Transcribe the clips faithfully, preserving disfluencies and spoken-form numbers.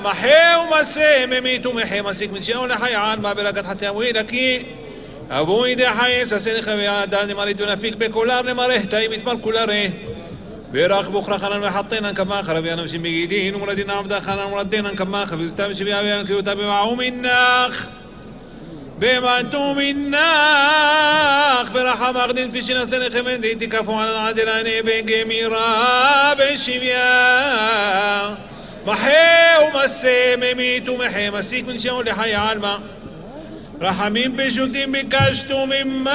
מחי ומסה ממית ומחי מסיק מן שיעון לחייען מה ברכת חטא אבוי לקי אבוי דחי ססי חוויה דן למרית ונפיק בקולר למראה תאי מתמר קולרה بيراق بخرا خلنا وحطينا كما خربينا مش بيدين ومردنا عبدا خلنا وردينا كما خبزتام شبيا بيان كيوتا بمعوم الناخ بما انتم الناخ برحم اغدين في شنا سنة خمين دي تكافوا على العدلاني بين ميرا بالشبيا محي ومسي مميت ومحي مسيك من شاول لحي عالما رحمين بجودين بكاشتو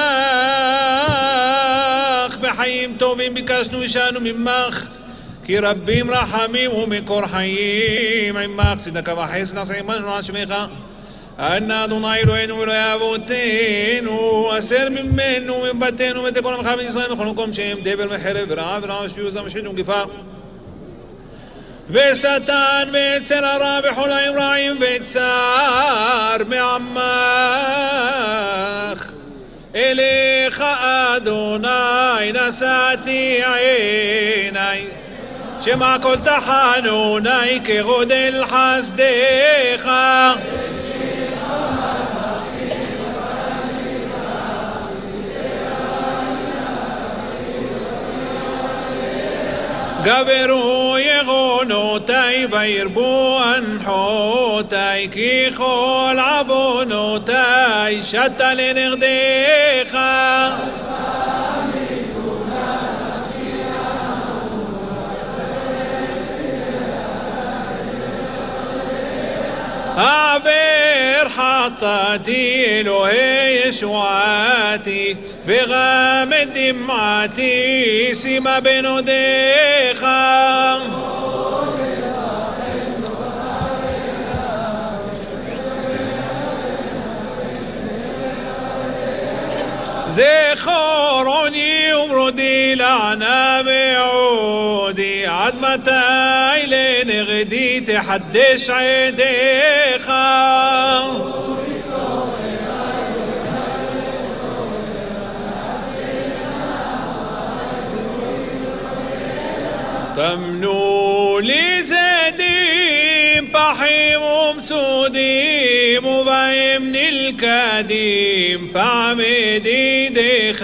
مماخ بحيم توبين بكاشتو وشانو مماخ كي ربيم رحمين ومكور حيم عماخ سيدك وحيس نصعي من راشميخا أنا دوناي لوين ولا يابوتين وأسر من من ومن بتين ومن تكون مخابين صايم خلوكم شيم دبل محرب رعب رعب شبيوزا مشهدون كفا وستان ويتسر رابح ولا إبراهيم ويتسار بعماخ إليخ أدوناي نساتي عيناي شمع كل تحانوناي كغد الحسديخة גברו יגונותיי וירבו אנחותיי כי כל עוונותיי שתה לנגדך עבר חטאתי אלוהי ישועתי וגמד דמעתי שימה בין אודיך זכור עוני ומרודי לענה ועודי עד מתי לנגדי תחדש עדיך תמנו לי זדים פחים ומסודים ובהם נלכדים פעם ידידך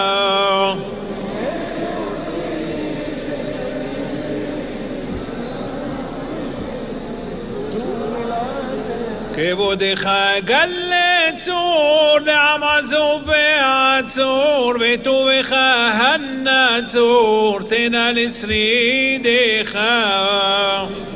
כבודך גלה צור לעם עזוב ועצור וטובך הנצור תנא לשרידך